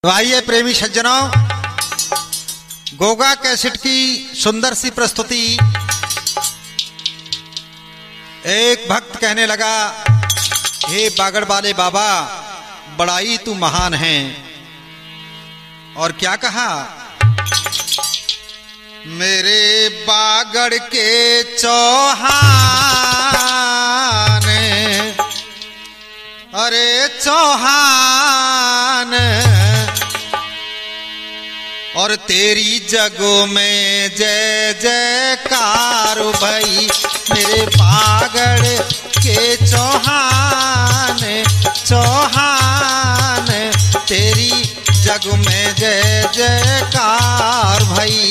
तो आइए प्रेमी सज्जनों, गोगा कैसेट की सुंदर सी प्रस्तुति। एक भक्त कहने लगा, हे बागड़ वाले बाबा, बड़ाई तू महान है। और क्या कहा, मेरे बागड़ के चौहान, अरे चौहान, और तेरी जगों में जय जयकार भई। मेरे बागड़ के चौहान, चौहान, तेरी जग में जय जयकार भई।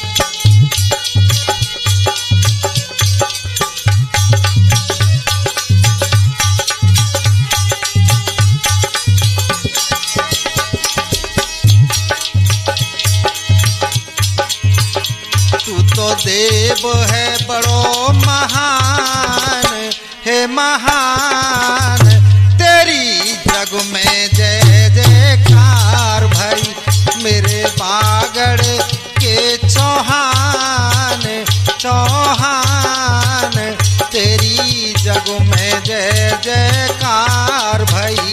तो देव है बड़ो महान, हे महान, तेरी जग में जय जयकार भाई। मेरे बागड़ के चौहान, चौहान, तेरी जग में जय जयकार भाई।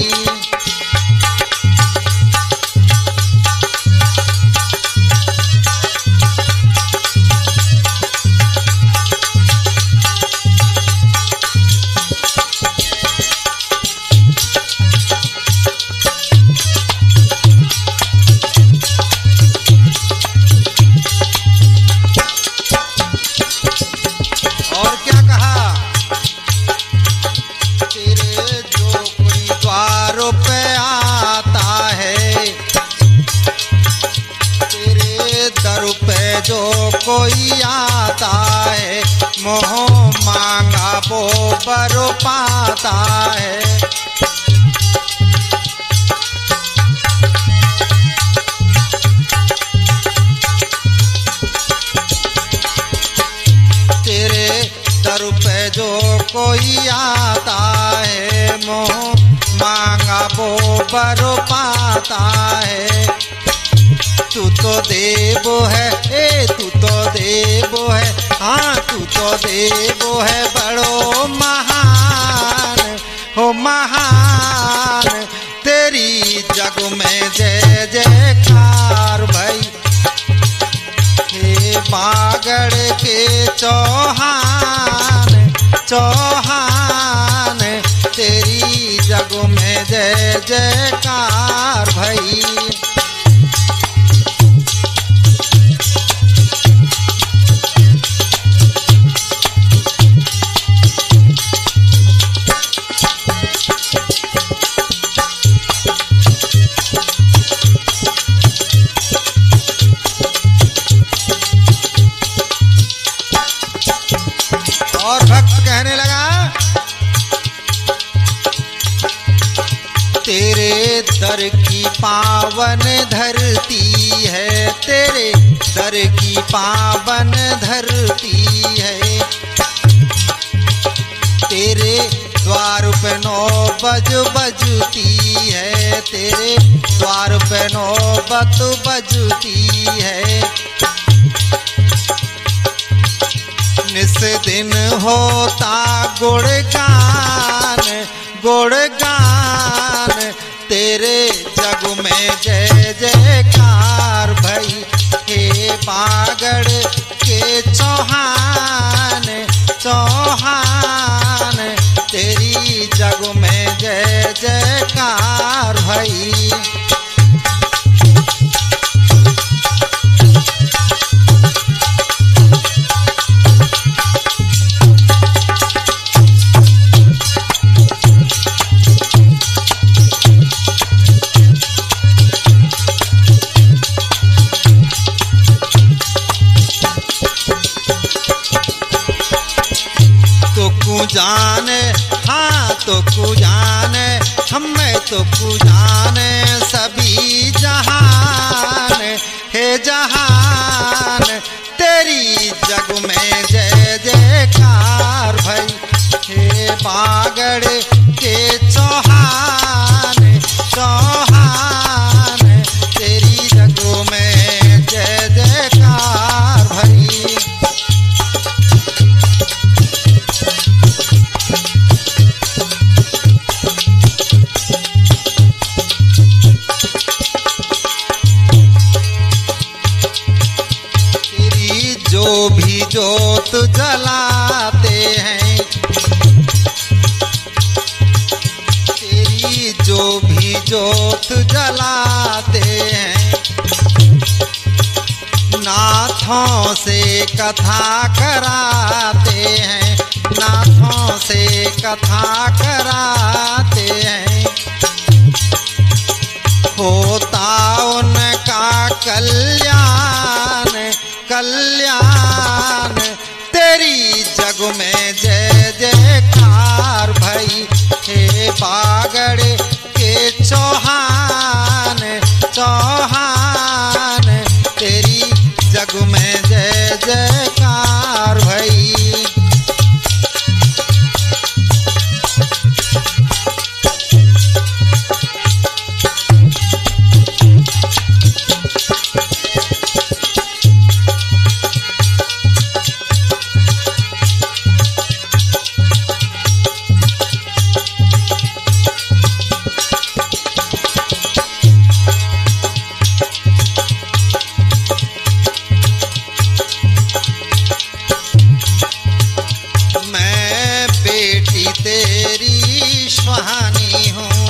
जो कोई आता है, मोह मांगा वो बर पाता है। तेरे दर पे जो कोई आता है, मोह मांगा वो बर पाता है। तू तो देव है, तू तो देव है, हाँ तू तो देव है बड़ो महान, हो महान, तेरी जग में जय जयकार भाई। हे बागड़ के चौहान, चौहान, तेरी जग में जय जयकार भाई। और भक्त कहने लगा, तेरे दर की पावन धरती है, तेरे दर की पावन धरती है। तेरे द्वार पे 9 बज बजती है, तेरे द्वार पे 9 बत बजती है। निस दिन होता गुणगान, गुणगान, तेरे जग में जय जयकार भई। हे बागड़ के चौहान, चौहान, तेरी जग में जय जयकार भई। जाने, हाँ तो कु जाने, हमें तो कु जाने सभी जहान, हे जहान, तेरी जग में जय जयकार भाई। हे बागड़ के चौहान, चौहान, जोत जलाते हैं, तेरी जो भी जोत जलाते हैं। नाथों से कथा कराते हैं, नाथों से कथा कराते हैं। होता उनका कल्याण कल्याण, तेरी जग में जय जयकार भई। हे बागड़ के चौहान चौहान, तेरी जग में जय जयकार भई। तेरी सुहानी हूँ,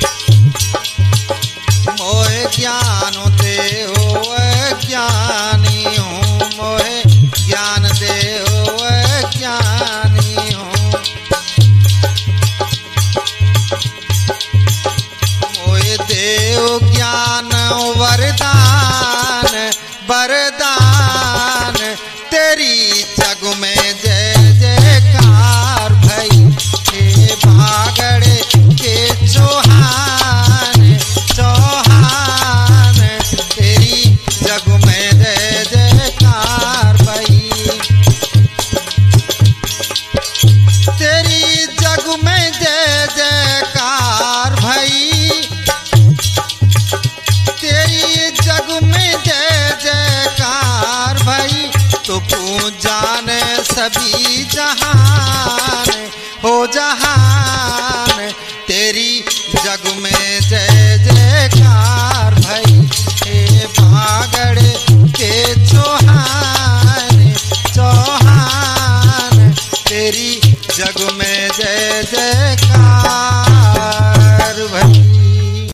मोहे ज्ञान दे हो ज्ञानी हूँ, मोहे ज्ञान दे हो ज्ञानी हूँ। मोहे देव ज्ञान वरदान वरदान, तेरी जग में जय जयकार भई। हे बागड़ के चौहान चौहान, तेरी जग में जय जयकार भई। तेरी जग में जय जयकार भई, तेरी जग में जय जयकार भई। तो पूजान सभी